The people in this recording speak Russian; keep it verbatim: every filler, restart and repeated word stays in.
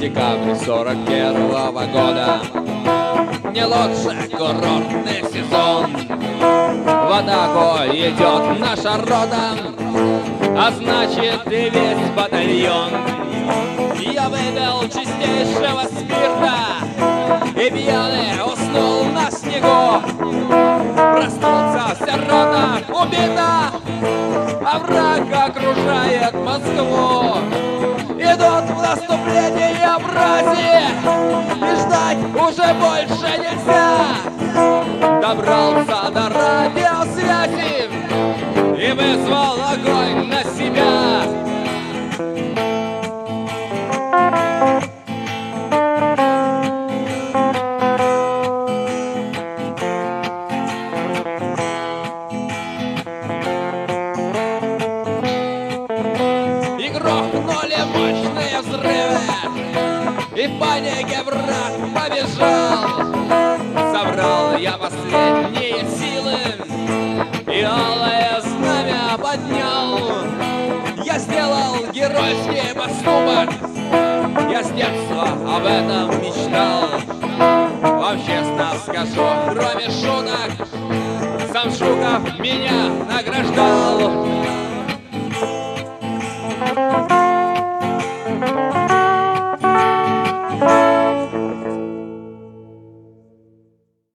Декабрь сорок первого года, не лучше курортный сезон. В атаку идет наша рота, а значит и весь батальон. Я выпил чистейшего спирта и пьяный уснул на снегу. Проснулся, вся рота убита, а враг окружает Москву. Идут в наступление мрази, и ждать уже больше нельзя. Добрался до радиосвязи и вызвал огонь на себя. И грохнули мощные взрывы, и в панике враг побежал. Собрал я последние силы и алое знамя поднял. Я сделал геройский поступок, я с детства об этом мечтал. Вам честно скажу, кроме шуток, сам Жуков меня награждал.